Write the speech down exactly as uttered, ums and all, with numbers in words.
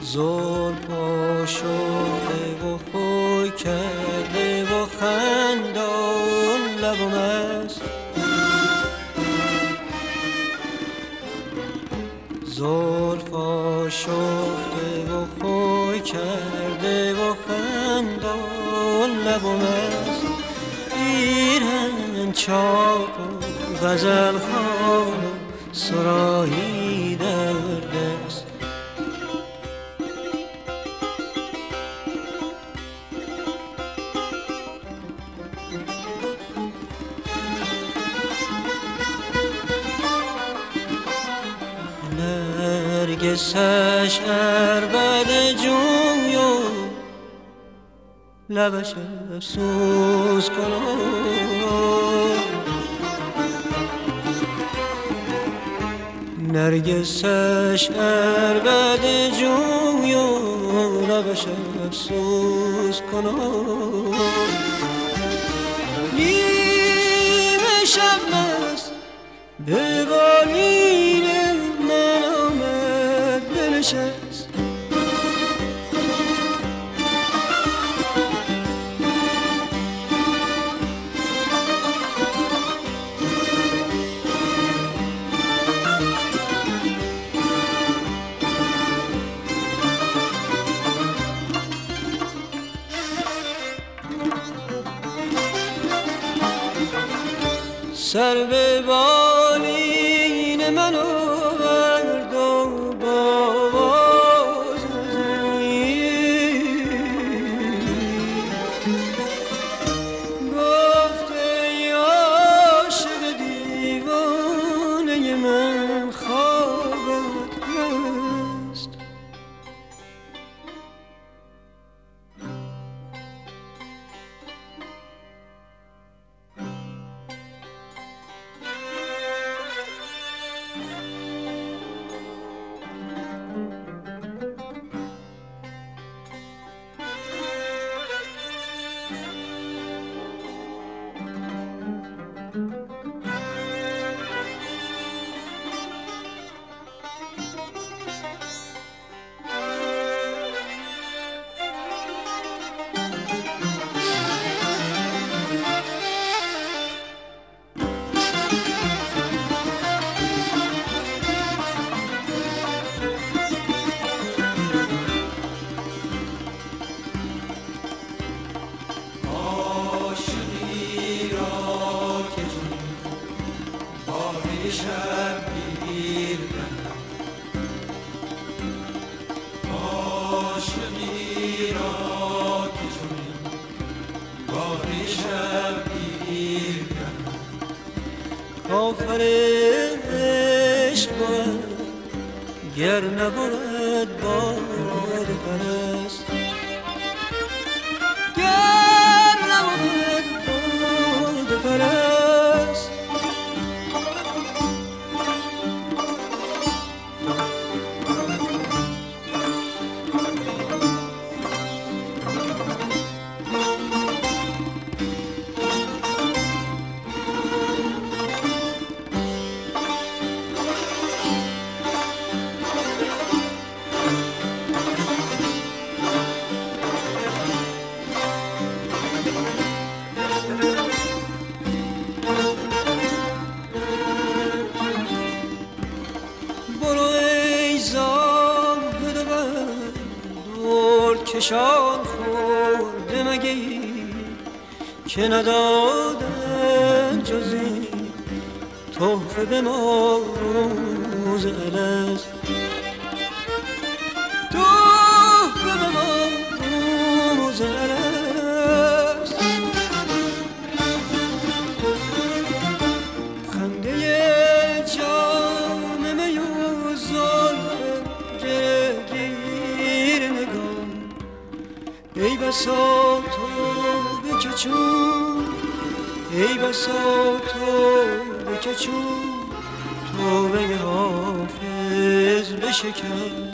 زلفا شده و خوی کرده و خندان لبم است. زلفا شده و خوی کرده و خندان لبم است. ایران چاپ و غزل خوان و سرایی در دست. نرگسش عربد جوی و لبش افسوس کنم. نرگسش عربد جوی و لبش افسوس کنم. نیمه شب مست به بالین من آمد بنشست. سر به بالین من آورد و با آواز گفت ای عاشق دیوانه من خوابت هست. آفر عشق بود گر نبود باد پرست. گر نبود باد پرست. کشان خورده مگه که ندادن جزی تحفه به ما روز الست. تحفه به ما روز الست. خنده جام می و زلف گرهگیر نگاه. ای بسا تو به چون، ای بسا تو به چون تو به حافظ بشکن.